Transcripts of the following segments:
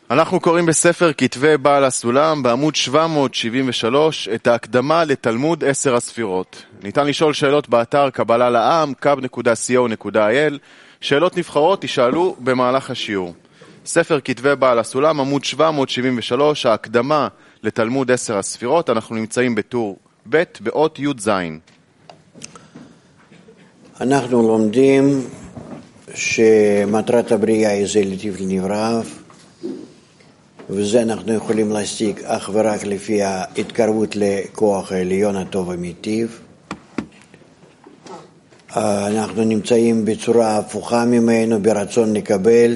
אנחנו קוראים בספר כתבי בעל הסולם בעמוד 773 את ההקדמה לתלמוד 10 הספירות. ניתן לשאול שאלות באתר קבלה לעם, kab.co.il. שאלות נבחרות תשאלו במהלך השיעור. ספר כתבי בעל הסולם, עמוד 773, ההקדמה לתלמוד 10 הספירות. אנחנו נמצאים בטור ב' באות י' ז'. אנחנו לומדים שמטרת הבריאה היא זה לטיב לנבריו, וזה אנחנו יכולים להשיג אך ורק לפי ההתקרבות לכוח העליון הטוב ומיטיב. אנחנו נמצאים בצורה הפוכה ממנו, ברצון לקבל,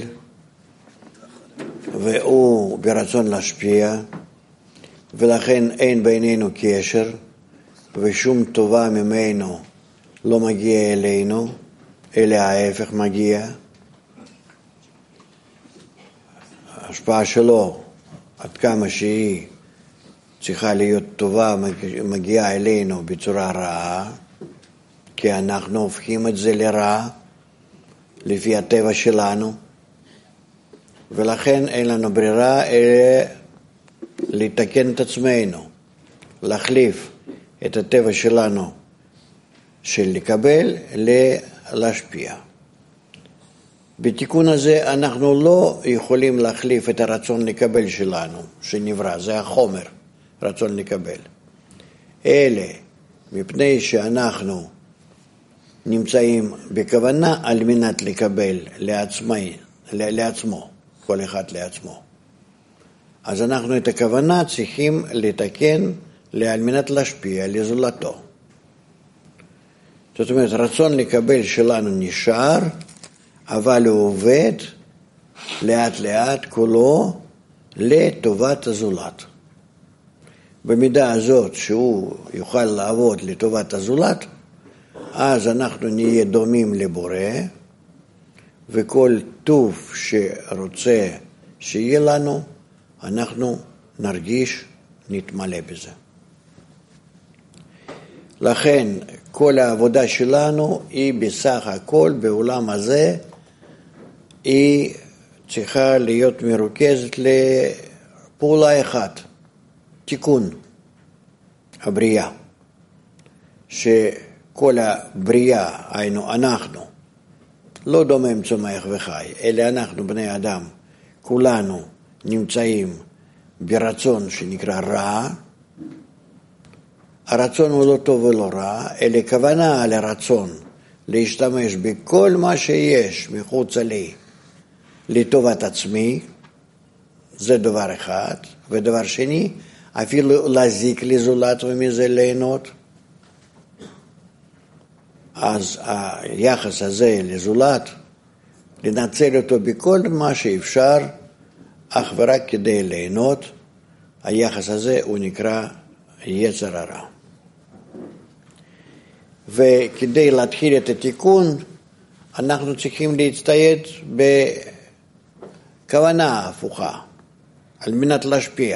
והוא ברצון להשפיע, ולכן אין בינינו קשר, ושום טובה ממנו לא מגיע אלינו, אלא ההפך מגיע. ההשפעה שלו, עד כמה שהיא צריכה להיות טובה, מגיעה אלינו בצורה רעה, כי אנחנו הופכים את זה לרע, לפי הטבע שלנו, ולכן אין לנו ברירה אלא לתקן את עצמנו, להחליף את הטבע שלנו של לקבל להשפיע. בתיקון הזה אנחנו לא יכולים להחליף את הרצון לקבל שלנו, שנברא, זה החומר, רצון לקבל. אלה, מפני שאנחנו נמצאים בכוונה על מנת לקבל לעצמו, כל אחד לעצמו. אז אנחנו את הכוונה צריכים לתקן על מנת להשפיע לזולתו. זאת אומרת, רצון לקבל שלנו נשאר, אבל הוא עובד לאט לאט כולו לטובת הזולת. במידה הזאת שהוא יוכל לעבוד לטובת הזולת, אז אנחנו נהיה דומים לבורא, וכל טוב שרוצה שיהיה לנו, אנחנו נרגיש, נתמלא בזה. לכן כל העבודה שלנו היא בסך הכל בעולם הזה, היא צריכה להיות מרוכזת לפעולה אחת, תיקון הבריאה. שכל הבריאה, היינו אנחנו, לא דומם צומח וחי, אלא אנחנו בני אדם, כולנו נמצאים ברצון שנקרא רע. הרצון הוא לא טוב ולא רע, אלא כוונה על הרצון להשתמש בכל מה שיש מחוץ לי לטובת עצמי, זה דבר אחד. ודבר שני, אפילו להזיק לזולת ומזה ליהנות. אז היחס הזה לזולת, לנצל אותו בכל מה שאפשר, אך ורק כדי ליהנות, היחס הזה הוא נקרא יצר הרע. וכדי להתחיל את התיקון, אנחנו צריכים להצטייד בכוונה הפוכה, על מנת להשפיע,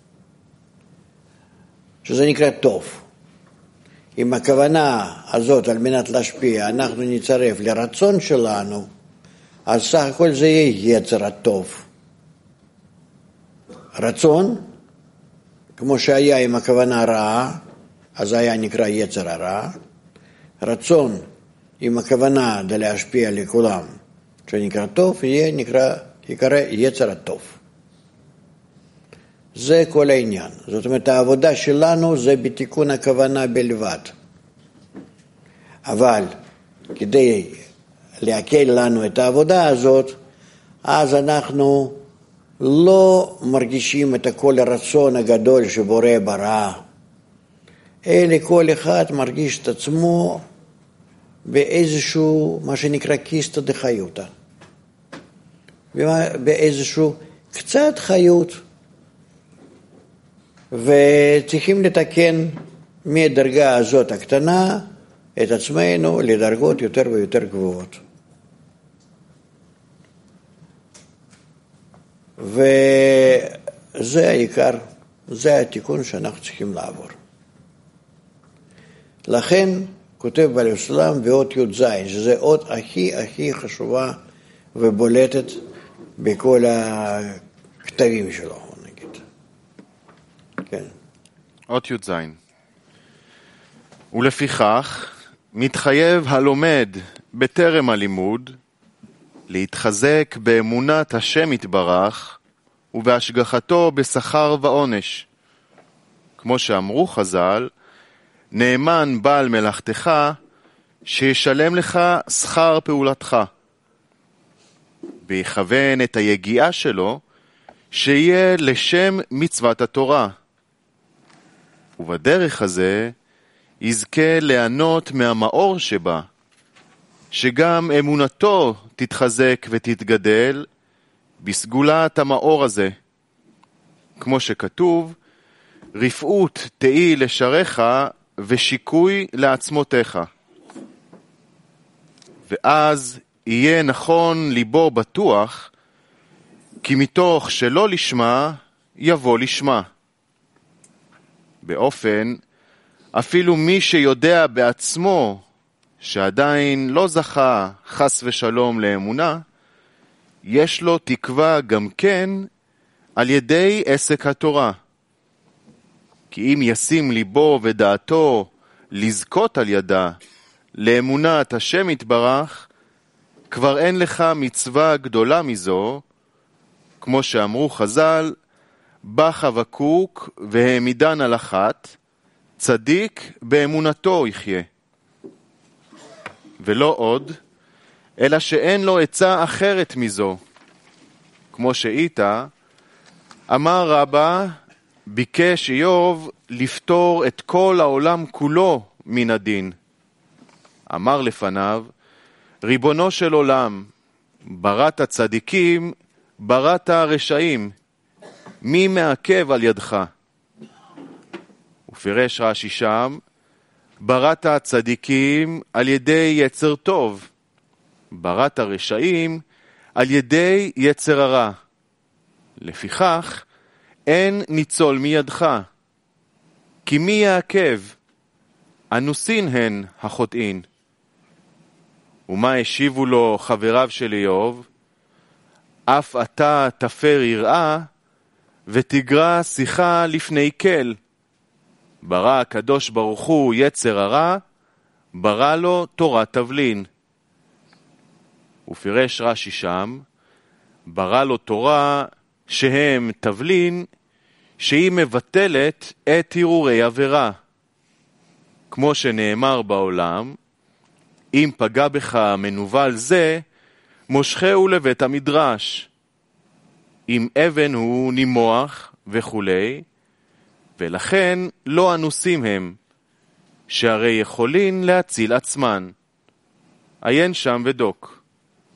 שזה נקרא טוב. אם הכוונה הזאת על מנת להשפיע, אנחנו נצרף לרצון שלנו, אז סך הכל זה יהיה יצר הטוב. רצון, כמו שהיה עם הכוונה רעה, אז היה נקרא יצר הרע. רצון עם הכוונה להשפיע לכולם, שנקרא טוב, יקרא יצר הטוב. זה כל העניין. זאת אומרת, העבודה שלנו זה בתיקון הכוונה בלבד. אבל כדי להקל לנו את העבודה הזאת, אז אנחנו לא מרגישים את כל הרצון הגדול שבורא ברא, אלא כל אחד מרגיש את עצמו באיזשהו, מה שנקרא קיסטה דחיותה, באיזשהו קצת חיות, וצריכים לתקן מהדרגה הזאת הקטנה את עצמנו לדרגות יותר ויותר גבוהות. וזה העיקר, זה התיקון שאנחנו צריכים לעבור. לכן כותב בעל הסולם באות י' ז', שזה אות הכי חשובה ובולטת בכל הכתבים שלו, נגיד. כן. אות י' ז'. ולפיכך מתחייב הלומד בטרם הלימוד להתחזק באמונת השם יתברך ובהשגחתו בשכר ועונש. כמו שאמרו חז"ל, נאמן בעל מלאכתך שישלם לך שכר פעולתך, ויכוון את היגיעה שלו שיהיה לשם מצוות התורה, ובדרך הזה יזכה ליהנות מהמאור שבה, שגם אמונתו תתחזק ותתגדל בסגולת המאור הזה, כמו שכתוב, רפאות תהי לשריך ושיקוי לעצמותיך. ואז יהיה נכון ליבו בטוח, כי מתוך שלא לשמה יבוא לשמה. באופן, אפילו מי שיודע בעצמו שעדיין לא זכה חס ושלום לאמונה, יש לו תקווה גם כן על ידי עסק התורה. כי אם ישים ליבו ודעתו לזכות על ידה לאמונת השם יתברך, כבר אין לך מצווה גדולה מזו, כמו שאמרו חז"ל, בא חבקוק והעמידן על אחת, צדיק באמונתו יחיה. ולא עוד, אלא שאין לו עצה אחרת מזו. כמו שאיתה, אמר רבא, ביקש איוב לפתור את כל העולם כולו מן הדין. אמר לפניו, ריבונו של עולם, בראת הצדיקים, בראת הרשעים, מי מעכב על ידך? ופירש רש"י שם, בראת הצדיקים על ידי יצר טוב, בראת הרשעים על ידי יצר הרע. לפיכך, אין ניצול מידך, כי מי יעכב? אנוסין הן החוטאים. ומה השיבו לו חבריו של איוב? אף אתה תפר יראה ותגרע שיחה לפני כל. ברא הקדוש ברוך הוא יצר הרע, ברא לו תורת תבלין. ופירש רש"י שם, ברא לו תורה שהם תבלין, שהיא מבטלת את הרהורי עבירה. כמו שנאמר בעולם, אם פגע בך מנוול זה, מושכהו לבית המדרש. אם אבן הוא נימוח וכו', ולכן לא אנוסים הם, שהרי יכולין להציל עצמן. עיין שם ודוק.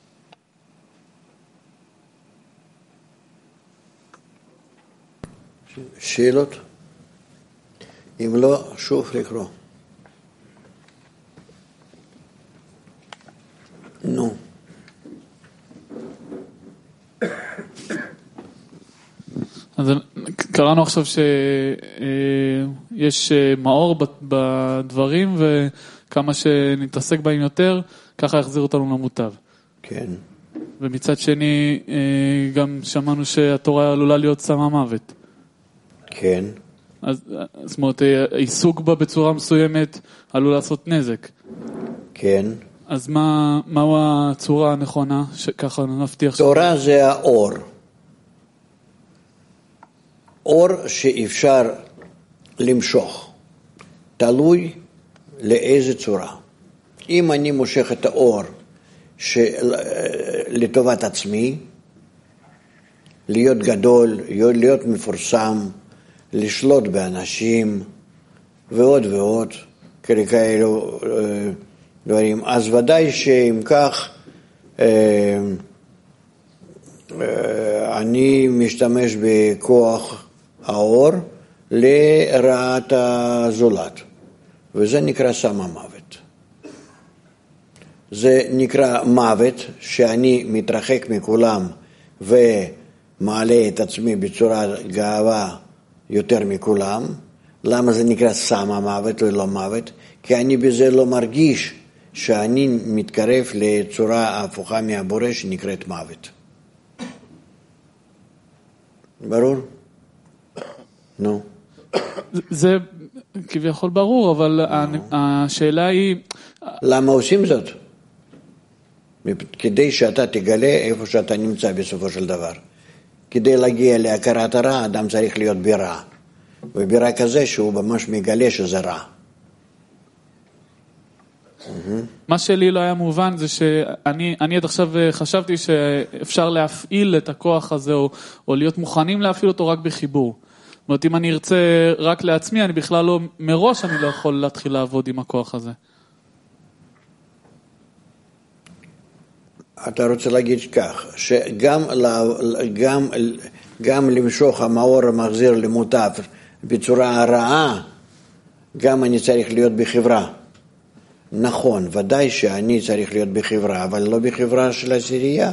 שאלות? אם לא, שוב לקרוא. נו. אז קראנו עכשיו שיש מאור בדברים, וכמה שנתעסק בהם יותר, ככה יחזיר אותנו למוטב. כן. ומצד שני, גם שמענו שהתורה עלולה להיות סם מוות. כן. אז זאת אומרת, עיסוק בה בצורה מסוימת עלול לעשות נזק. כן. אז מהו הצורה הנכונה, שככה נבטיח? תורה זה האור. אור שאפשר למשוך. תלוי לאיזה צורה. אם אני מושך את האור לטובת עצמי, להיות גדול, להיות מפורסם, לשלוט באנשים ועוד ועוד, כאלו דברים. אז ודאי שאם כך אני משתמש בכוח האור לרעת הזולת, וזה נקרא סם המוות. זה נקרא מוות שאני מתרחק מכולם ומעלה את עצמי בצורה גאווה יותר מכולם. למה זה נקרא סם המוות ולא מוות? כי אני בזה לא מרגיש שאני מתקרב לצורה הפוכה מהבורא שנקראת מוות. ברור? נו. זה כביכול ברור, אבל השאלה היא... למה עושים זאת? כדי שאתה תגלה איפה שאתה נמצא בסופו של דבר. כדי להגיע להכרת הרע, אדם צריך להיות בירה. ובירה כזה שהוא ממש מגלה שזה רע. מה שלי לא היה מובן זה שאני עד עכשיו חשבתי שאפשר להפעיל את הכוח הזה, או להיות מוכנים להפעיל אותו רק בחיבור. זאת אומרת, אם אני ארצה רק לעצמי, אני בכלל לא, מראש אני לא יכול להתחיל לעבוד עם הכוח הזה. אתה רוצה להגיד כך, שגם למשוך המאור המחזיר למוטב בצורה רעה, גם אני צריך להיות בחברה. נכון, ודאי שאני צריך להיות בחברה, אבל לא בחברה של עשירייה.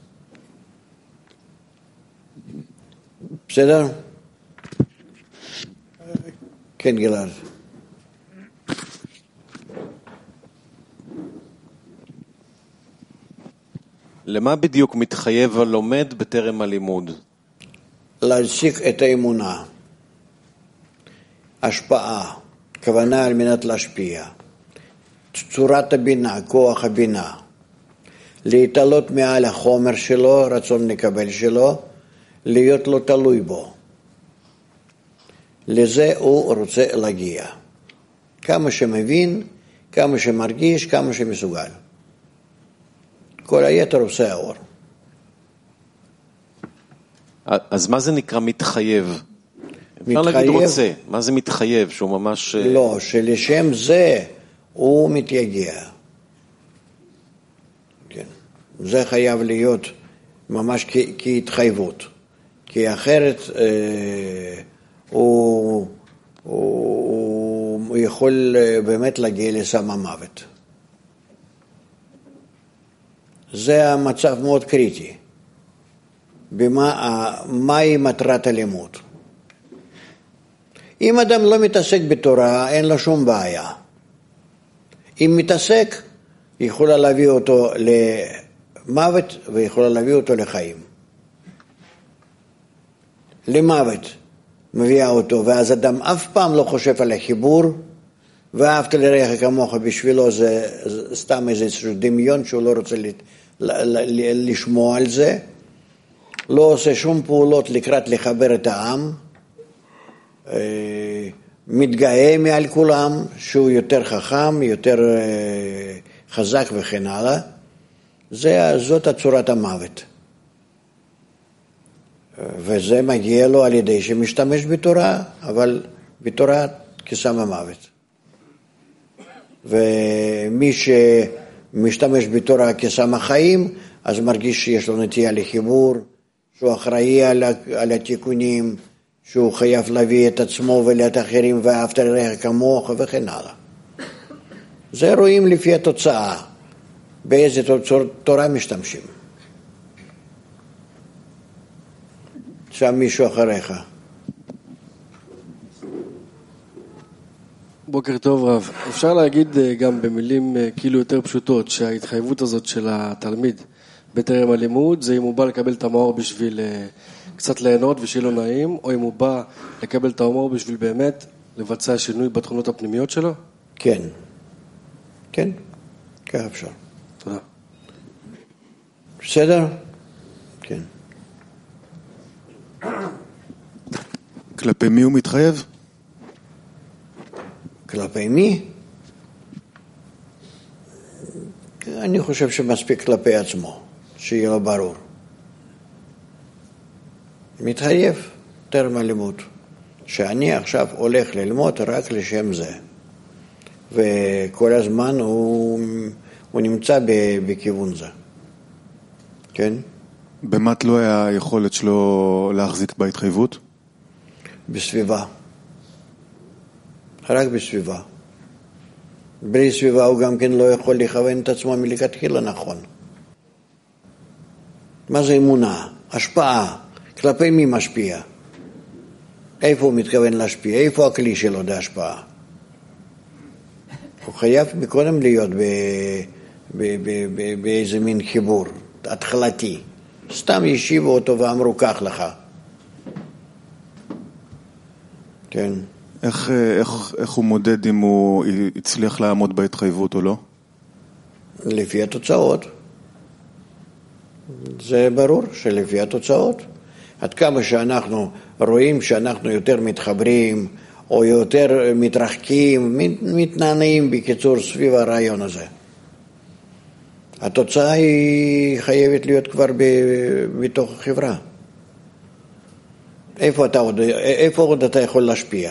בסדר? כן, גלעד. למה בדיוק מתחייב הלומד בטרם הלימוד? להשיג את האמונה, השפעה, כוונה על מנת להשפיע, צורת הבינה, כוח הבינה, להתעלות מעל החומר שלו, רצון לקבל שלו, להיות לא תלוי בו. לזה הוא רוצה להגיע. כמה שמבין, כמה שמרגיש, כמה שמסוגל. כל היתר עושה האור. אז מה זה נקרא מתחייב? אפשר להגיד רוצה. מה זה מתחייב? שהוא ממש... לא, שלשם זה הוא מתייגע. כן. זה חייב להיות ממש כהתחייבות. כי אחרת הוא יכול באמת להגיע לסם המוות. זה המצב מאוד קריטי. מהי מטרת הלימוד? אם אדם לא מתעסק בתורה, אין לו שום בעיה. אם מתעסק, יכולה להביא אותו למוות ויכולה להביא אותו לחיים. למוות מביאה אותו, ואז אדם אף פעם לא חושב על החיבור, ואהבת לרעך כמוך בשבילו זה סתם איזה דמיון שהוא לא רוצה לשמוע על זה, לא עושה שום פעולות לקראת לחבר את העם, מתגאה מעל כולם שהוא יותר חכם, יותר חזק וכן הלאה. זאת הצורת המוות. וזה מגיע לו על ידי שמשתמש בתורה, אבל בתורה כסם המוות. ומי שמשתמש בתורה כסם החיים, אז מרגיש שיש לו נטייה לחיבור, שהוא אחראי על התיקונים, שהוא חייב להביא את עצמו ולאת אחרים, ואהבת לרעך כמוך וכן הלאה. זה רואים לפי התוצאה, באיזה תורה משתמשים. שם מישהו אחריך. בוקר טוב רב. אפשר להגיד גם במילים כאילו יותר פשוטות שההתחייבות הזאת של התלמיד בטרם הלימוד זה אם הוא בא לקבל את המאור בשביל קצת ליהנות ושיהיה לו נעים, או אם הוא בא לקבל את המאור בשביל באמת לבצע שינוי בתכונות הפנימיות שלו? כן. כן, כך אפשר. תודה. בסדר? כן. כלפי מי הוא מתחייב? כלפי מי? אני חושב שמספיק כלפי עצמו, שיהיה לו ברור. מתחייב טרם הלימוד, שאני עכשיו הולך ללמוד רק לשם זה. וכל הזמן הוא נמצא בכיוון זה. כן? במה תלוי היכולת שלו להחזיק בהתחייבות? בסביבה. רק בסביבה. בלי סביבה הוא גם כן לא יכול לכוון את עצמו מלכתחילה נכון. מה זה אמונה? השפעה. כלפי מי משפיע? איפה הוא מתכוון להשפיע? איפה הכלי שלו להשפעה? הוא חייב מקודם להיות באיזה מין חיבור התחלתי. סתם ישיבו אותו ואמרו כך לך. כן. איך הוא מודד אם הוא הצליח לעמוד בהתחייבות או לא? לפי התוצאות. זה ברור שלפי התוצאות. עד כמה שאנחנו רואים שאנחנו יותר מתחברים או יותר מתרחקים, מתנענעים בקיצור סביב הרעיון הזה. התוצאה היא חייבת להיות כבר בתוך החברה. איפה עוד אתה יכול להשפיע?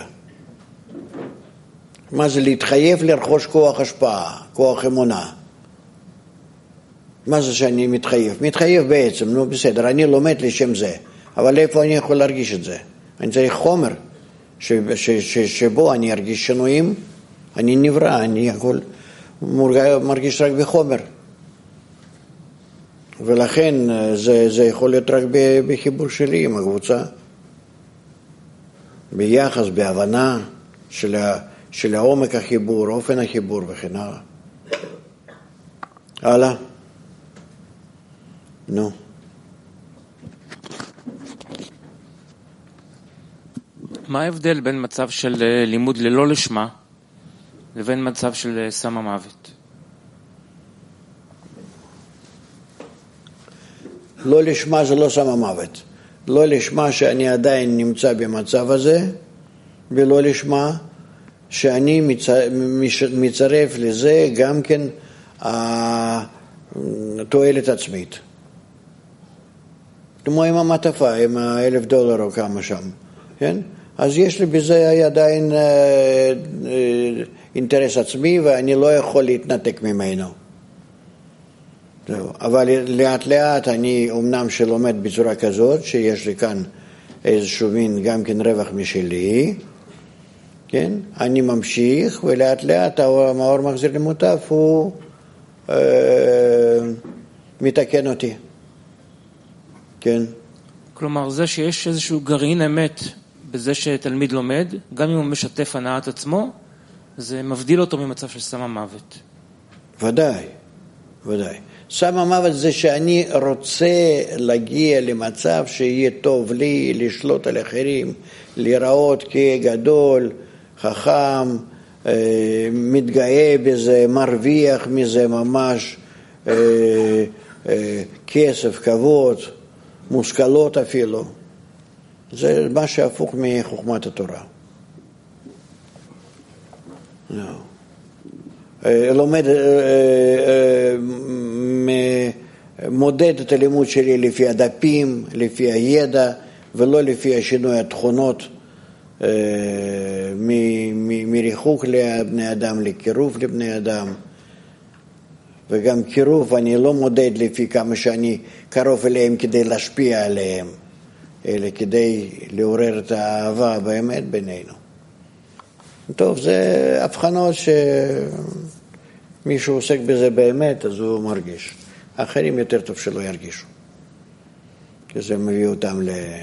מה זה להתחייב לרכוש כוח השפעה, כוח אמונה? מה זה שאני מתחייב? מתחייב בעצם, נו בסדר, אני לומד לשם זה, אבל איפה אני יכול להרגיש את זה? אני צריך חומר שבו אני ארגיש שינויים, אני נברא, אני יכול מרגיש רק בחומר. ולכן זה יכול להיות רק בחיבור שלי עם הקבוצה, ביחס, בהבנה של העומק החיבור, אופן החיבור וכן הלאה. הלאה. נו. מה ההבדל בין מצב של לימוד ללא לשמה לבין מצב של סם המוות? לא לשמה זה לא סם המוות. לא לשמה שאני עדיין נמצא במצב הזה, ולא לשמה שאני מצרף לזה גם כן תועלת עצמית. כמו עם המטפה, עם $1,000 או כמה שם, כן? אז יש לי בזה עדיין אינטרס עצמי ואני לא יכול להתנתק ממנו. אבל לאט לאט אני אומנם שלומד בצורה כזאת שיש לי כאן איזשהו מין גם כן רווח משלי, כן? אני ממשיך ולאט לאט המאור מחזיר למוטב הוא מתקן אותי. כן. כלומר, זה שיש איזשהו גרעין אמת בזה שתלמיד לומד, גם אם הוא משתף הנעת עצמו, זה מבדיל אותו ממצב של סם המוות. ודאי, ודאי. סם המוות זה שאני רוצה להגיע למצב שיהיה טוב לי, לשלוט על אחרים, לראות כגדול, חכם, מתגאה בזה, מרוויח מזה ממש כסף, כבוד, מושכלות אפילו. זה מה שהפוך מחוכמת התורה. לומד, מודד את הלימוד שלי לפי הדפים, לפי הידע, ולא לפי השינוי התכונות, מריחוק לבני אדם לקירוב לבני אדם. וגם קירוב אני לא מודד לפי כמה שאני קרוב אליהם כדי להשפיע עליהם, אלא כדי לעורר את האהבה באמת בינינו. טוב, זה הבחנות שמישהו עוסק בזה באמת, אז הוא מרגיש. האחרים יותר טוב שלא ירגישו, כי זה מביא אותם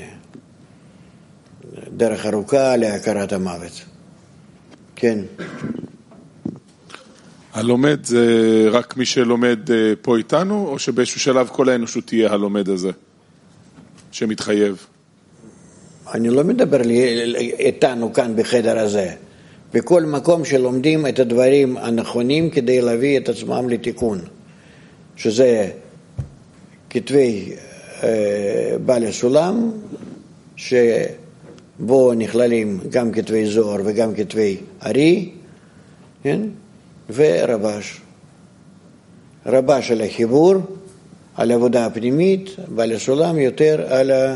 לדרך ארוכה להכרת המוות. כן. הלומד זה רק מי שלומד פה איתנו, או שבאיזשהו שלב כל האנושות תהיה הלומד הזה, שמתחייב? אני לא מדבר איתנו כאן בחדר הזה. בכל מקום שלומדים את הדברים הנכונים כדי להביא את עצמם לתיקון, שזה כתבי בעל הסולם, שבו נכללים גם כתבי זוהר וגם כתבי ארי, כן? ורבש. רבש על החיבור, על העבודה הפנימית, בעל הסולם יותר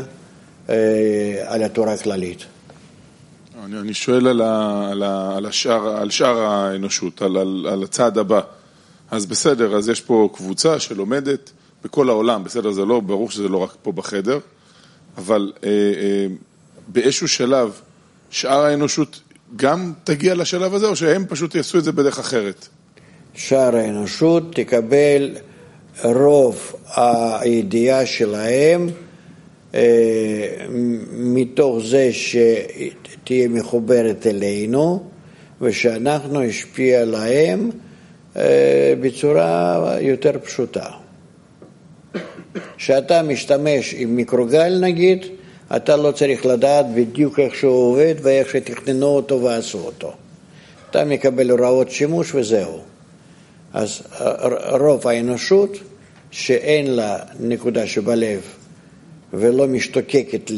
על התורה הכללית. אני שואל על שאר האנושות, על הצעד הבא. אז בסדר, אז יש פה קבוצה שלומדת בכל העולם, בסדר, זה לא, ברור שזה לא רק פה בחדר, אבל באיזשהו שלב, שאר האנושות גם תגיע לשלב הזה, או שהם פשוט יעשו את זה בדרך אחרת? שאר האנושות תקבל רוב הידיעה שלהם, מתוך זה שתהיה מחוברת אלינו, ושאנחנו נשפיע להם בצורה יותר פשוטה. שאתה משתמש עם מיקרוגל נגיד, אתה לא צריך לדעת בדיוק איך שהוא עובד ואיך שתכננו אותו ועשו אותו. אתה מקבל הוראות שימוש וזהו. אז רוב האנושות שאין לה נקודה שבלב ולא משתוקקת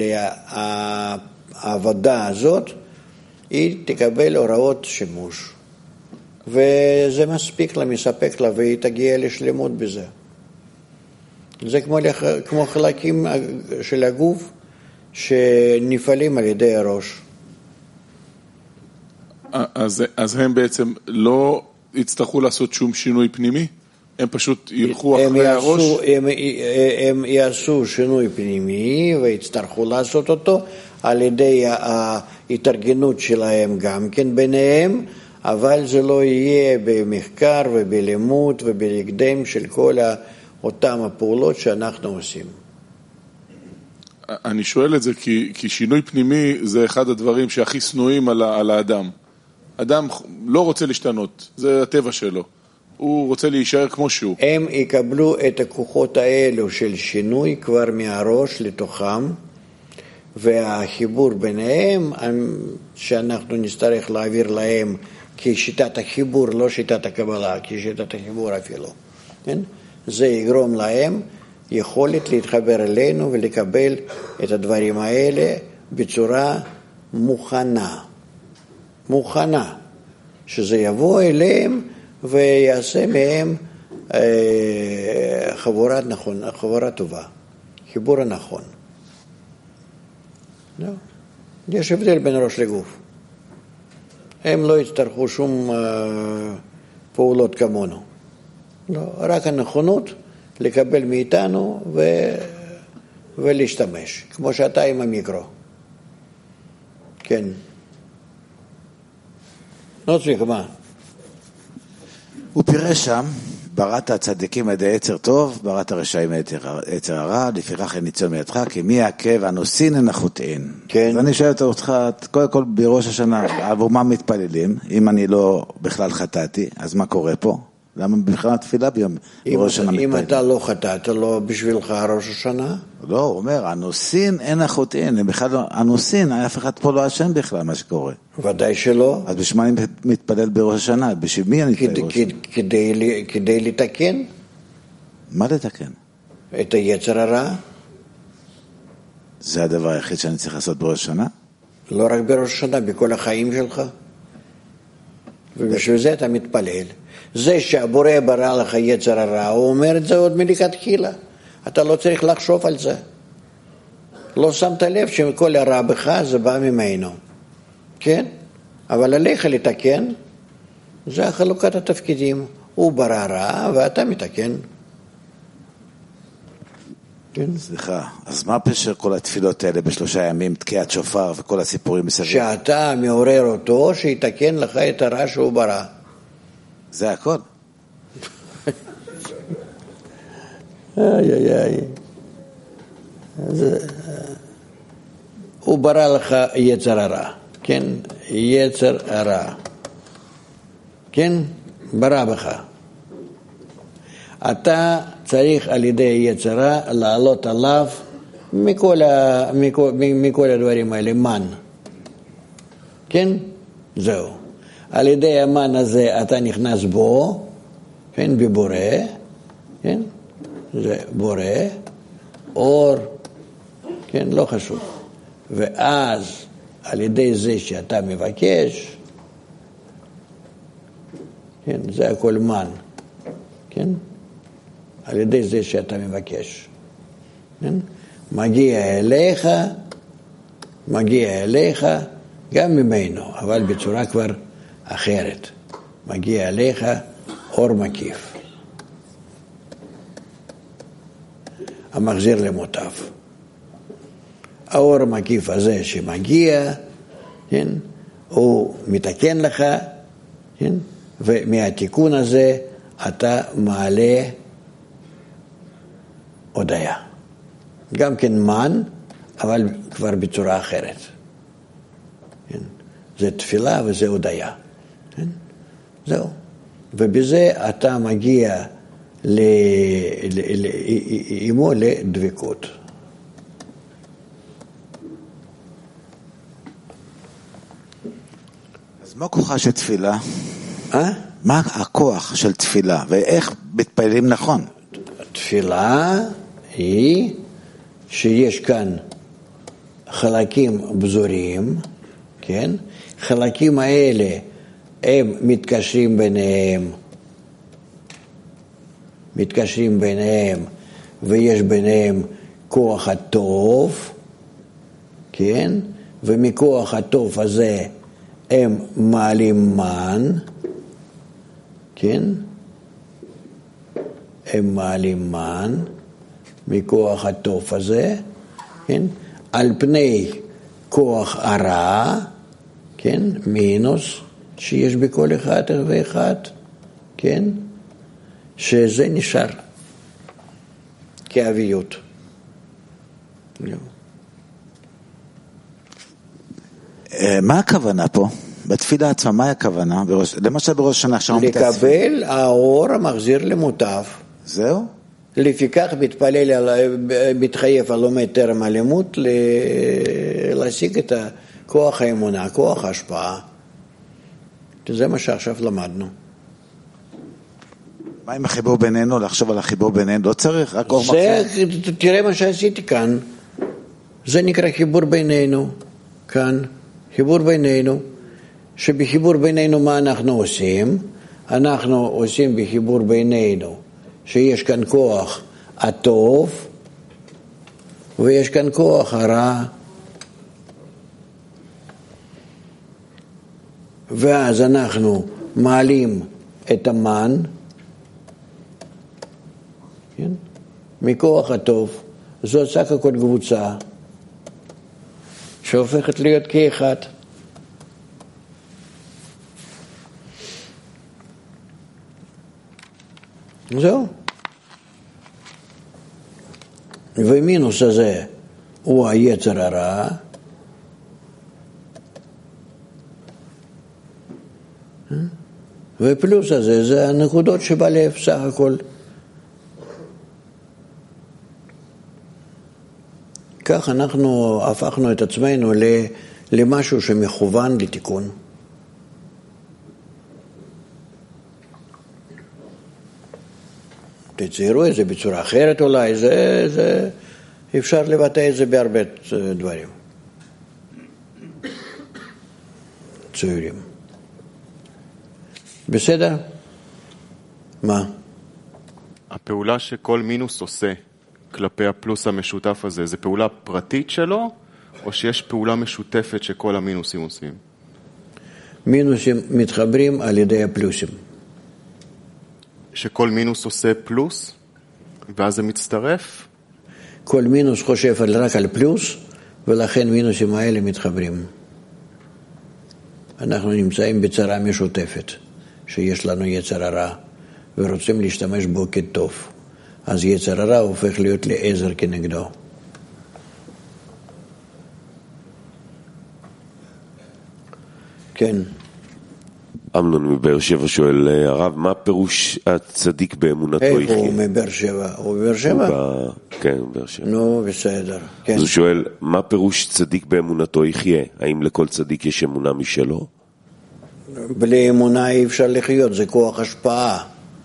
לעבודה הזאת, היא תקבל הוראות שימוש. וזה מספיק לה, מספק לה, והיא תגיע לשלמות בזה. זה כמו חלקים של הגוף שנפעלים על ידי הראש. אז הם בעצם לא יצטרכו לעשות שום שינוי פנימי? הם פשוט ילכו אחרי הראש? הם יעשו שינוי פנימי ויצטרכו לעשות אותו על ידי ההתארגנות שלהם גם כן ביניהם, אבל זה לא יהיה במחקר ובלימוד ובלקדם של כל אותם הפעולות שאנחנו עושים. אני שואל את זה כי שינוי פנימי זה אחד הדברים שהכי שנואים על האדם. אדם לא רוצה להשתנות, זה הטבע שלו. הוא רוצה להישאר כמו שהוא. הם יקבלו את הכוחות האלו של שינוי כבר מהראש לתוכם, והחיבור ביניהם, שאנחנו נצטרך להעביר להם כשיטת החיבור, לא שיטת הקבלה, כשיטת החיבור אפילו. כן? זה יגרום להם יכולת להתחבר אלינו ולקבל את הדברים האלה בצורה מוכנה. מוכנה. שזה יבוא אליהם ויעשה מהם חבורה טובה. חיבור הנכון. לא. יש הבדל בין ראש לגוף. הם לא יצטרכו שום פעולות כמונו. לא, רק הנכונות לקבל מאיתנו ולהשתמש, כמו שאתה עם המיקרו. כן. לא צריך, מה? הוא פירש שם, בראת הצדיקים על ידי יצר טוב, בראת הרשעים על ידי יצר הרע, לפיכך אין ניצול מידך, כי מי יעכב הנוסין אין החוטאין. כן. ואני שואל אותך, קודם כל בראש השנה, עבור מה מתפללים? אם אני לא בכלל חטאתי, אז מה קורה פה? למה בכלל התפילה ביום בראש השנה מתפללים? אם אתה לא חטאת, לא בשבילך ראש השנה? לא, הוא אומר, הנוסין אין החוטאין, בכלל לא, הנוסין, אף אחד פה לא אשם בכלל מה שקורה. ודאי שלא. אז בשביל מה אני מתפלל בראש השנה? בשביל מי אני מתפלל בראש השנה? כדי לתקן. מה לתקן? את היצר הרע. זה הדבר היחיד שאני צריך לעשות בראש השנה? לא רק בראש השנה, בכל החיים שלך. ובשביל זה אתה מתפלל. זה שהבורא ברא לך יצר הרע, הוא אומר את זה עוד מלכתחילה. אתה לא צריך לחשוב על זה. לא שמת לב שכל הרע בך זה בא ממנו. כן? אבל עליך לתקן, זה החלוקת התפקידים. הוא ברא רע ואתה מתקן. כן? סליחה, אז מה פשר כל התפילות האלה בשלושה ימים, תקיעת שופר וכל הסיפורים מסביב? שאתה מעורר אותו, שיתקן לך את הרע שהוא ברא. זה הכל. איי. הוא ברא לך יצר הרע, כן? יצר הרע, כן? ברא בך. אתה צריך על ידי יצר הרע לעלות עליו מכל הדברים האלה, מן. כן? זהו. על ידי המן הזה אתה נכנס בו, כן? בבורא, כן? זה בורא, אור, כן? לא חשוב. ואז על ידי זה שאתה מבקש, כן? זה הכל מן, כן? על ידי זה שאתה מבקש, כן? מגיע אליך גם ממנו, אבל בצורה כבר אחרת. מגיע אליך אור מקיף. המחזיר למוטב. האור המקיף הזה שמגיע, כן? הוא מתקן לך, כן? ומהתיקון הזה אתה מעלה הודיה. גם כן מן, אבל כבר בצורה אחרת. כן? זה תפילה וזה הודיה. כן? זהו. ובזה אתה מגיע עמו לדבקות. אז מה כוחה של תפילה? מה הכוח של תפילה ואיך מתפללים נכון? תפילה היא שיש כאן חלקים בזוריים, כן? חלקים האלה הם מתקשרים ביניהם ויש ביניהם כוח הטוב, כן? ומכוח הטוב הזה הם מעלים מן, כן? הם מעלים מן מכוח הטוב הזה, כן? על פני כוח הרע, כן? מינוס שיש בכל אחד ואחד, כן? שזה נשאר כאביות. מה הכוונה פה? בתפילה עצמה, מה הכוונה? למשל בראש שנה שם לקבל האור המחזיר למוטב. זהו? לפיכך מתחייב הלומד טרם הלימוד להשיג את כוח האמונה, כוח ההשפעה. זה מה שעכשיו למדנו. מה עם החיבור בינינו? לחשוב על החיבור בינינו? לא צריך? רק אור מחזיר? תראה מה שעשיתי כאן. זה נקרא חיבור בינינו. כאן. חיבור בינינו. שבחיבור בינינו מה אנחנו עושים? אנחנו עושים בחיבור בינינו שיש כאן כוח הטוב ויש כאן כוח הרע. ואז אנחנו מעלים את המן, כן? מכוח הטוב. זאת סך הכל קבוצה שהופכת להיות כאחד. זהו. ומינוס הזה הוא היצר הרע, ופלוס הזה זה הנקודות שבלב סך הכל. כך אנחנו הפכנו את עצמנו למשהו שמכוון לתיקון. תציירו את זה בצורה אחרת אולי, זה אפשר לבטא את זה בהרבה דברים. ציירים. בסדר? מה? הפעולה שכל מינוס עושה כלפי הפלוס המשותף הזה, זה פעולה פרטית שלו, או שיש פעולה משותפת שכל המינוסים עושים? מינוסים מתחברים על ידי הפלוסים. שכל מינוס עושה פלוס, ואז זה מצטרף? כל מינוס חושב רק על פלוס, ולכן מינוסים האלה מתחברים. אנחנו נמצאים בצרה משותפת, שיש לנו יצר הרע, ורוצים להשתמש בו כטוב. אז יצר הרע הופך להיות לעזר כנגדו. כן. אמנון מבאר שבע שואל, הרב, מה פירוש הצדיק באמונתו יחיה? איך הוא מבאר שבע? הוא מבאר שבע? כן, הוא מבאר שבע. נו, בסדר. כן. אז הוא שואל, מה פירוש צדיק באמונתו יחיה? האם לכל צדיק יש אמונה משלו? בלי אמונה אי אפשר לחיות, זה כוח השפעה.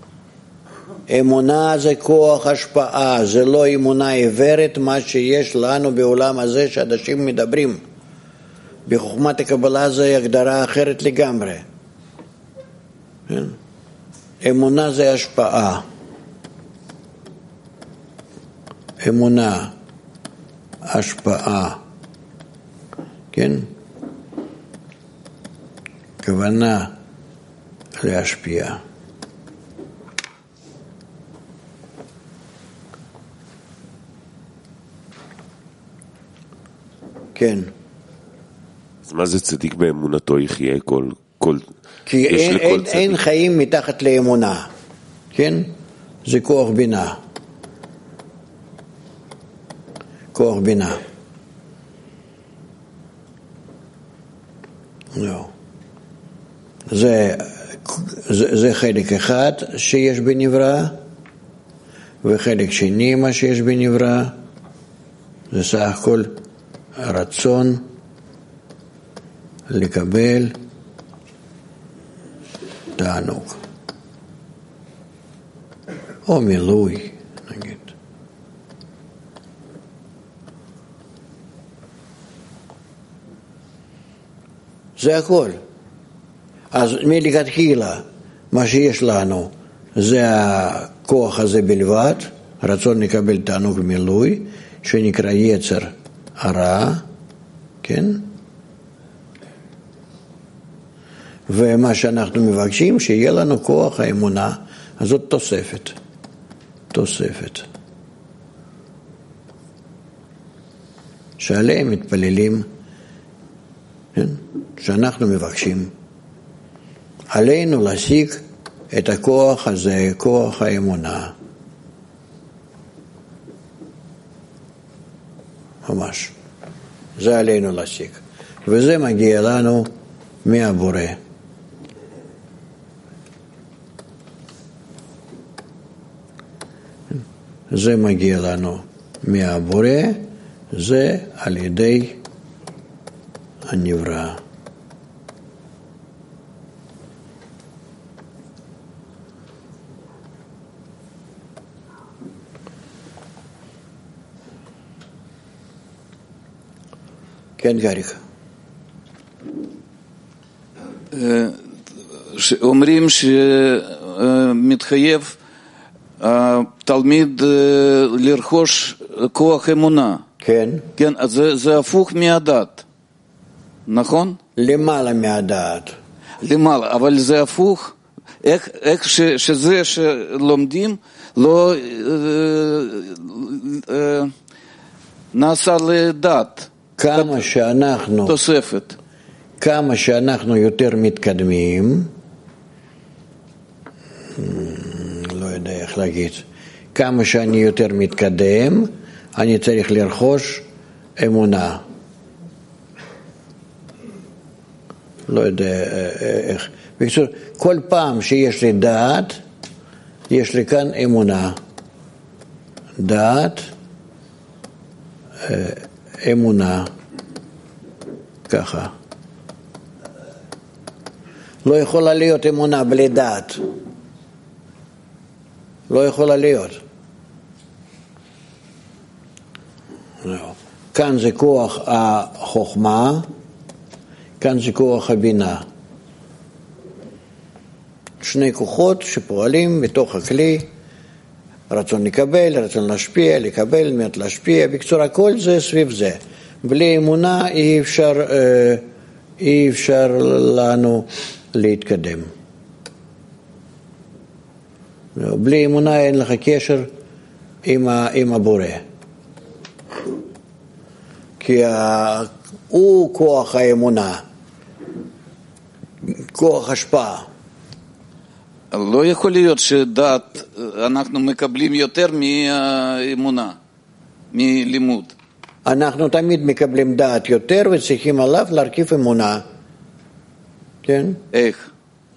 אמונה זה כוח השפעה, זה לא אמונה עיוורת, מה שיש לנו בעולם הזה שאנשים מדברים. בחוכמת הקבלה זה הגדרה אחרת לגמרי. כן? אמונה זה השפעה. אמונה, השפעה. כן? כוונה להשפיע. כן. אז מה זה צדיק באמונתו יחיה? כי אין חיים מתחת לאמונה, כן? זה כוח בינה. כוח בינה. לא. זה חלק אחד שיש בנברא, וחלק שני מה שיש בנברא, זה סך הכל הרצון לקבל תענוג. או מילוי, נגיד. זה הכל. אז מלכתחילה, מה שיש לנו, זה הכוח הזה בלבד, רצון לקבל תענוג ומילוי, שנקרא יצר הרע, כן? ומה שאנחנו מבקשים, שיהיה לנו כוח האמונה, אז זאת תוספת. תוספת. שעליהם מתפללים, כן? שאנחנו מבקשים. עלינו להשיג את הכוח הזה, כוח האמונה. ממש. זה עלינו להשיג. וזה מגיע לנו מהבורא. זה מגיע לנו מהבורא, זה על ידי הנברא. כן, גריך. אומרים שמתחייב תלמיד לרכוש כוח אמונה. כן. כן, אז זה הפוך מהדת, נכון? למעלה מהדת. למעלה, אבל זה הפוך. איך שזה שלומדים לא נעשה לדת. כמה שאנחנו תוספת. כמה שאנחנו יותר מתקדמים, לא יודע איך להגיד, כמה שאני יותר מתקדם, אני צריך לרכוש אמונה. לא יודע איך. בקיצור, כל פעם שיש לי דעת, יש לי כאן אמונה. דעת, אמונה, ככה. לא יכולה להיות אמונה בלי דעת. לא יכולה להיות. כאן זה כוח החוכמה, כאן זה כוח הבינה. שני כוחות שפועלים בתוך הכלי, רצון לקבל, רצון להשפיע, לקבל, מעט להשפיע, בקצור הכל זה סביב זה. בלי אמונה אי אפשר לנו להתקדם. בלי אמונה אין לך קשר עם הבורא. כי הוא כוח האמונה, כוח השפעה. לא יכול להיות שדת אנחנו מקבלים יותר מאמונה, מלימוד. אנחנו תמיד מקבלים דעת יותר וצריכים עליו להרכיב אמונה. כן? איך?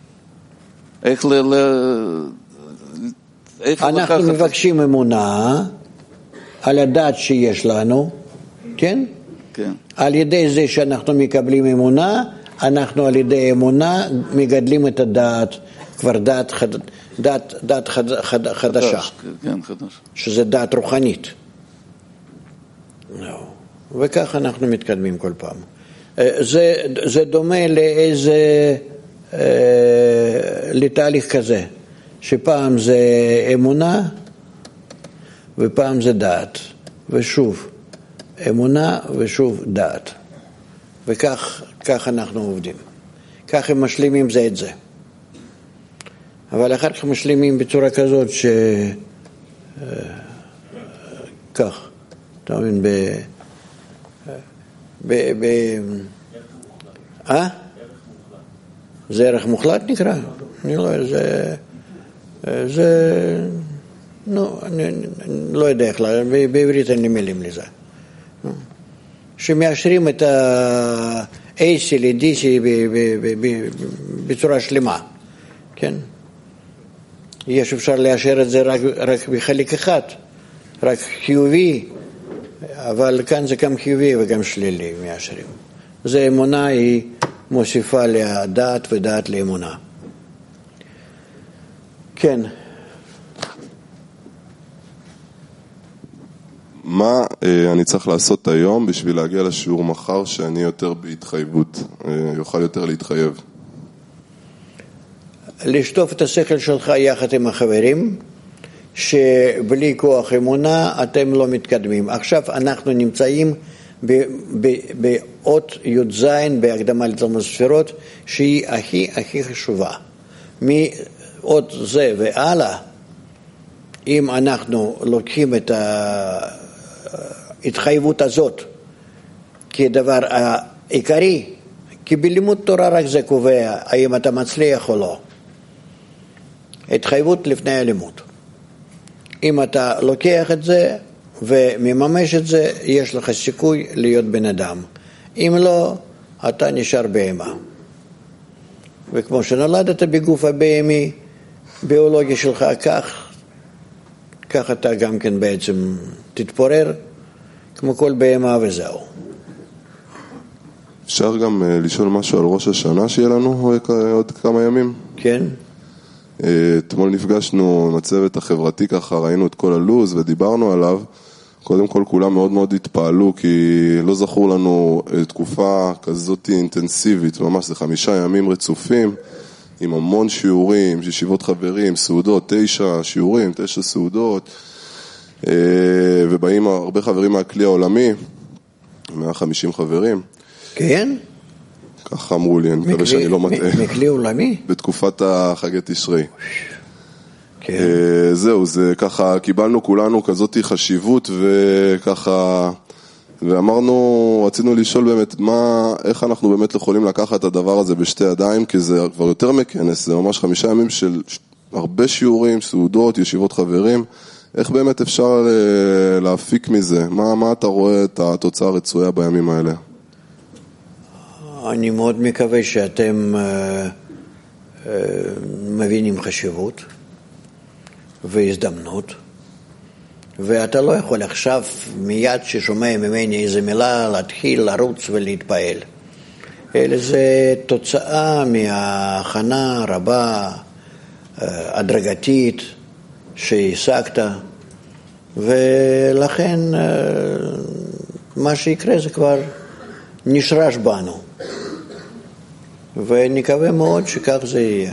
אנחנו מבקשים אמונה על הדעת שיש לנו, כן? כן. על ידי זה שאנחנו מקבלים אמונה, אנחנו על ידי אמונה מגדלים את הדעת, כבר דעת חדשה. כן, חדש. שזה דעת רוחנית. וכך אנחנו מתקדמים כל פעם. זה דומה לתהליך כזה, שפעם זה אמונה ופעם זה דעת, ושוב אמונה ושוב דעת. וכך אנחנו עובדים. כך הם משלימים זה את זה. אבל אחר כך משלימים בצורה כזאת כך, אתה מבין, זה ערך מוחלט נקרא? אני לא יודע, אני לא יודע איך, בעברית אין לי מילים לזה. שמאשרים את ה-AC ל-DC בצורה שלמה, כן? יש אפשר לאשר את זה רק בחלק אחד, רק חיובי, אבל כאן זה גם חיובי וגם שלילי מאשרים. זה אמונה, היא מוסיפה לדעת ודעת לאמונה. כן. מה אני צריך לעשות היום בשביל להגיע לשיעור מחר שאני יותר בהתחייבות, יוכל יותר להתחייב? לשטוף את השכל שלך יחד עם החברים, שבלי כוח אמונה אתם לא מתקדמים. עכשיו אנחנו נמצאים באות י"ז בהקדמה לתלמוד ספירות, שהיא הכי חשובה. מאות זה והלאה, אם אנחנו לוקחים את ההתחייבות הזאת כדבר העיקרי, כי בלימוד תורה רק זה קובע האם אתה מצליח או לא. התחייבות לפני הלימוד. אם אתה לוקח את זה ומממש את זה, יש לך סיכוי להיות בן אדם. אם לא, אתה נשאר בהמה. וכמו שנולדת בגוף הבהמי, ביולוגיה שלך כך אתה גם כן בעצם תתפורר, כמו כל בהמה וזהו. אפשר גם לשאול משהו על ראש השנה שיהיה לנו עוד כמה ימים? כן. אתמול נפגשנו עם הצוות החברתי, ככה ראינו את כל הלוז ודיברנו עליו. קודם כל כולם מאוד מאוד התפעלו, כי לא זכור לנו תקופה כזאת אינטנסיבית, ממש זה 5 ימים רצופים, עם המון שיעורים, ישיבות חברים, סעודות, 9 שיעורים, 9 סעודות, ובאים הרבה חברים מהכלי העולמי, 150 חברים. כן? ככה אמרו לי, אני מקווה שאני לא מטעה. מכלי עולמי? בתקופת החגי תשרי. זהו, זה ככה, קיבלנו כולנו כזאת חשיבות וככה, ואמרנו, רצינו לשאול באמת איך אנחנו באמת יכולים לקחת את הדבר הזה בשתי ידיים, כי זה כבר יותר מכנס, זה ממש 5 ימים של הרבה שיעורים, סעודות, ישיבות חברים, איך באמת אפשר להפיק מזה? מה אתה רואה את התוצאה הרצויה בימים האלה? אני מאוד מקווה שאתם מבינים חשיבות והזדמנות, ואתה לא יכול עכשיו מיד ששומע ממני איזה מילה להתחיל לרוץ ולהתפעל. אלא זה תוצאה מההכנה רבה, הדרגתית שהשגת, ולכן מה שיקרה זה כבר נשרש בנו, ונקווה מאוד שכך זה יהיה.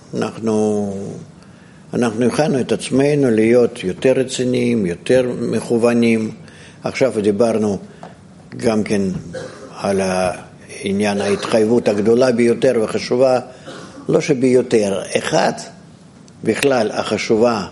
אנחנו הכנו את עצמנו להיות יותר רציניים, יותר מכוונים. עכשיו דיברנו גם כן על העניין ההתחייבות הגדולה ביותר וחשובה, לא שביותר, אחד בכלל החשובה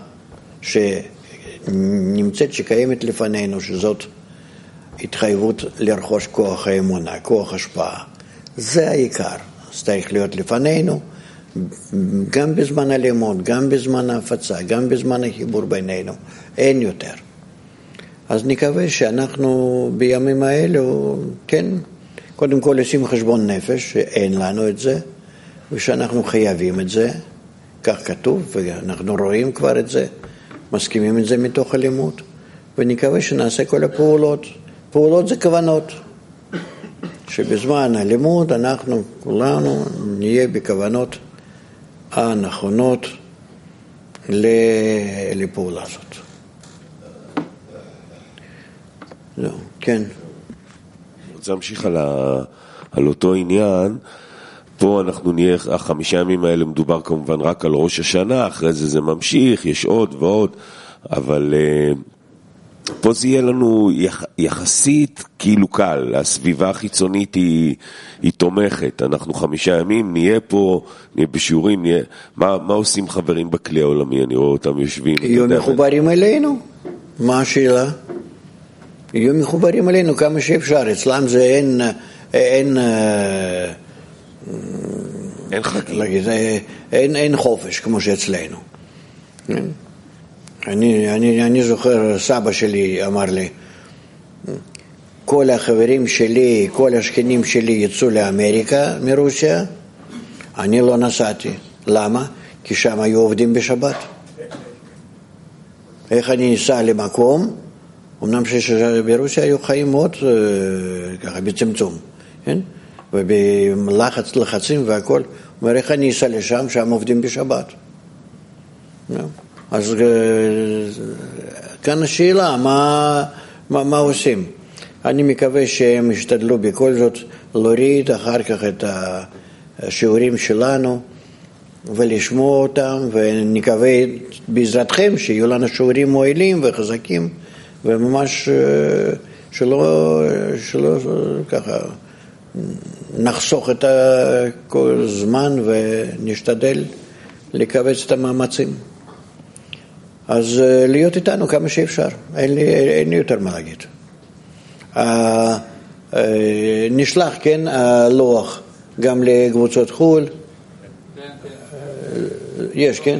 שנמצאת שקיימת לפנינו, שזאת התחייבות לרכוש כוח האמונה, כוח השפעה. זה העיקר, זה צריך להיות לפנינו, גם בזמן הלימוד, גם בזמן ההפצה, גם בזמן החיבור בינינו, אין יותר. אז נקווה שאנחנו בימים האלו, כן, קודם כל עושים חשבון נפש, שאין לנו את זה, ושאנחנו חייבים את זה, כך כתוב, ואנחנו רואים כבר את זה, מסכימים את זה מתוך הלימוד, ונקווה שנעשה כל הפעולות. פעולות זה כוונות, שבזמן הלימוד אנחנו כולנו נהיה בכוונות הנכונות לפעולה הזאת. זהו, כן. אני רוצה להמשיך על אותו עניין. פה אנחנו נהיה, 5 ימים האלה מדובר כמובן רק על ראש השנה, אחרי זה ממשיך, יש עוד ועוד, אבל פה זה יהיה לנו יחסית כאילו קל, הסביבה החיצונית היא תומכת, אנחנו 5 ימים, נהיה פה, נהיה בשיעורים, מה עושים חברים בכלי העולמי? אני רואה אותם יושבים. יהיו מחוברים אלינו, מה השאלה? יהיו מחוברים אלינו כמה שאפשר, אצלם זה אין חגים, אין חופש כמו שאצלנו. אני זוכר, סבא שלי אמר לי, כל החברים שלי, כל השכנים שלי יצאו לאמריקה מרוסיה, אני לא נסעתי. למה? כי שם היו עובדים בשבת. איך אני ניסע למקום, אמנם שברוסיה היו חיים מאוד ככה בצמצום, כן? ובלחצים והכל, אומר איך אני ניסע לשם, שם עובדים בשבת. אז כאן השאלה, מה עושים? אני מקווה שהם ישתדלו בכל זאת להוריד אחר כך את השיעורים שלנו ולשמוע אותם, ונקווה בעזרתכם שיהיו לנו שיעורים מועילים וחזקים, וממש שלא ככה נחסוך את כל זמן ונשתדל לקבץ את המאמצים. אז להיות איתנו כמה שאפשר, אין לי יותר מה להגיד. נשלח, כן, הלוח גם לקבוצות חול. יש, כן?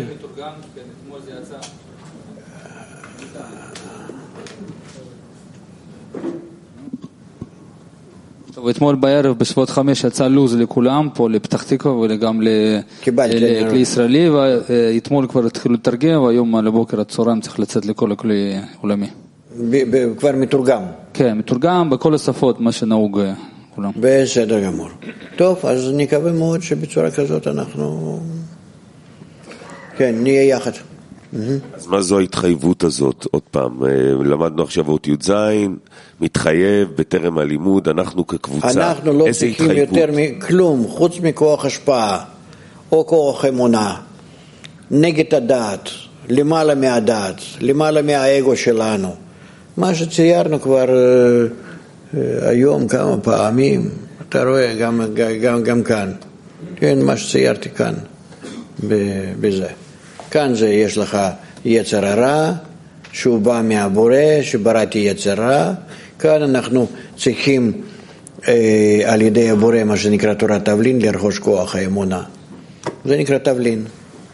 ואתמול בערב בסביבות 5 יצא לוז לכולם פה לפתח תקווה וגם לכלי ישראלי, ואתמול כבר התחילו לתרגם, והיום לבוקר הצהריים צריך לצאת לכל הכלי עולמי. כבר מתורגם? כן, מתורגם בכל השפות, מה שנהוג כולם. בסדר גמור. טוב, אז נקווה מאוד שבצורה כזאת אנחנו, כן, נהיה יחד. אז מה זו ההתחייבות הזאת? עוד פעם, למדנו עכשיו אות י"ז, מתחייב בטרם הלימוד, אנחנו כקבוצה, אנחנו לא צריכים יותר מכלום, חוץ מכוח השפעה, או כוח אמונה, נגד הדעת, למעלה מהדעת, למעלה מהאגו שלנו. מה שציירנו כבר היום כמה פעמים, אתה רואה, גם כאן, כן, מה שציירתי כאן, בזה. כאן זה יש לך יצר הרע, שהוא בא מהבורא, שבראתי יצר רע. כאן אנחנו צריכים על ידי הבורא, מה שנקרא תורת תבלין, לרכוש כוח האמונה. זה נקרא תבלין.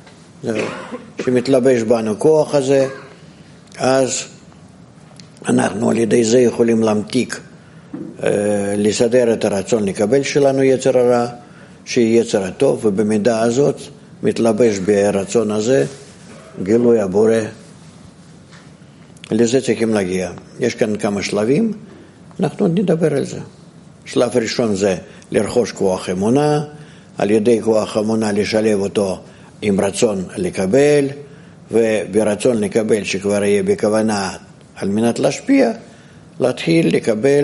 שמתלבש בנו כוח הזה, אז אנחנו על ידי זה יכולים להמתיק, לסדר את הרצון לקבל שלנו יצר הרע, שיהיה יצר הטוב, ובמידה הזאת מתלבש ברצון הזה גילוי הבורא. לזה צריכים להגיע. יש כאן כמה שלבים, אנחנו נדבר על זה. שלב ראשון זה לרכוש כוח אמונה, על ידי כוח אמונה לשלב אותו עם רצון לקבל, וברצון לקבל שכבר יהיה בכוונה על מנת להשפיע, להתחיל לקבל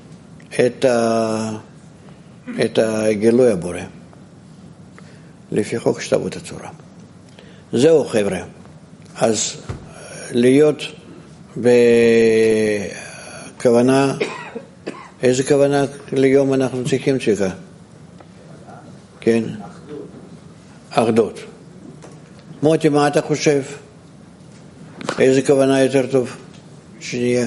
את הגילוי הבורא. לפי חוק השתוות הצורה. זהו חבר'ה. אז להיות בכוונה, איזה כוונה ליום אנחנו צריכים צ'יקה? כן? אחדות. מוטי, מה אתה חושב? איזה כוונה יותר טוב שנהיה?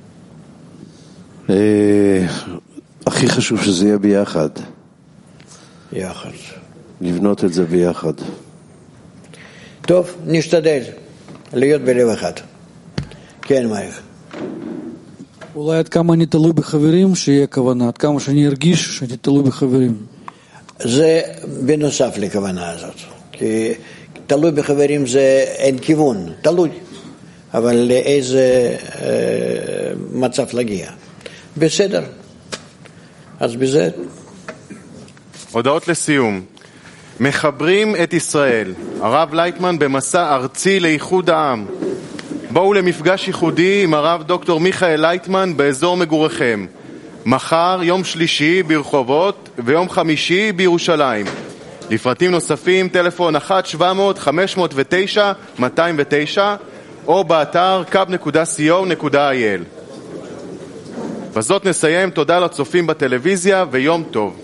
הכי חשוב שזה יהיה ביחד. יחד. לבנות את זה ביחד. טוב, נשתדל להיות בלב אחד. כן, מייק. אולי עד כמה אני תלוי בחברים שיהיה כוונה, עד כמה שאני ארגיש שאני תלוי בחברים. זה בנוסף לכוונה הזאת. כי תלוי בחברים זה אין כיוון, תלוי. אבל לאיזה מצב להגיע. בסדר. אז בזה... הודעות לסיום. מחברים את ישראל. הרב לייטמן במסע ארצי לאיחוד העם. בואו למפגש ייחודי עם הרב דוקטור מיכאל לייטמן באזור מגוריכם. מחר, יום שלישי ברחובות ויום חמישי בירושלים. לפרטים נוספים, טלפון 1-700-509-209 או באתר kab.co.il. בזאת נסיים. תודה לצופים בטלוויזיה ויום טוב.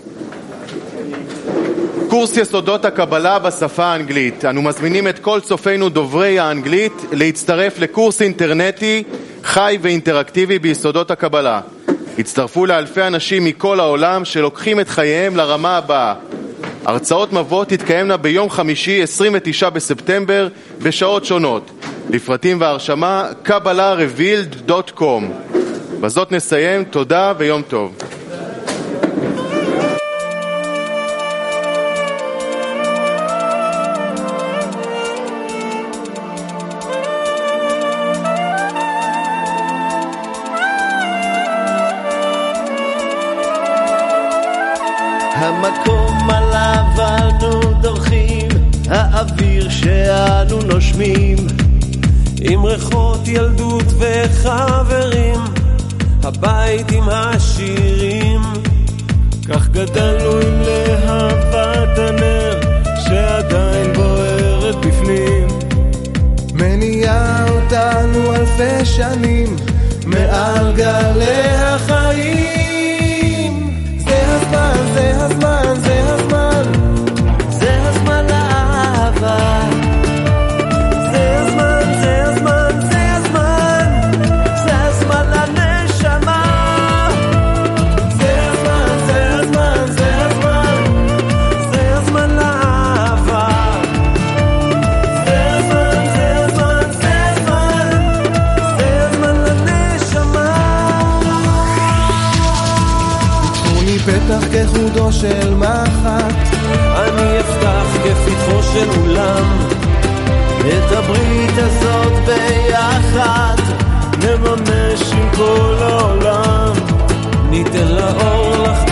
קורס יסודות הקבלה בשפה האנגלית. אנו מזמינים את כל צופינו דוברי האנגלית להצטרף לקורס אינטרנטי חי ואינטראקטיבי ביסודות הקבלה. הצטרפו לאלפי אנשים מכל העולם שלוקחים את חייהם לרמה הבאה. הרצאות מבוא תתקיימנה ביום חמישי 29 בספטמבר בשעות שונות. לפרטים והרשמה kabbalah.revealed.com. בזאת נסיים. תודה ויום טוב. המקום עליו אנו דורכים האוויר שאנו נושמים, עם ריחות ילדות וחברים, הבית עם השירים. כך גדלנו עם להבת הנר שעדיין בוערת בפנים, מניעה אותנו אלפי שנים מעל גלי החיים. זה הזמן, זה הזמן, זה הזמן, זה הזמן לאהבה. זה הזמן, זה הזמן, זה הזמן, זה הזמן לנשמה. זה הזמן, זה הזמן, זה הזמן, זה הזמן לאהבה. זה הזמן, זה הזמן, זה הזמן, זה הזמן לנשמה. תפוני פתח כחודו של מחט, אני אפתח כפתחו של אולם, את הברית הזאת ביחד נממש עם כל העולם, ניתן לאור לך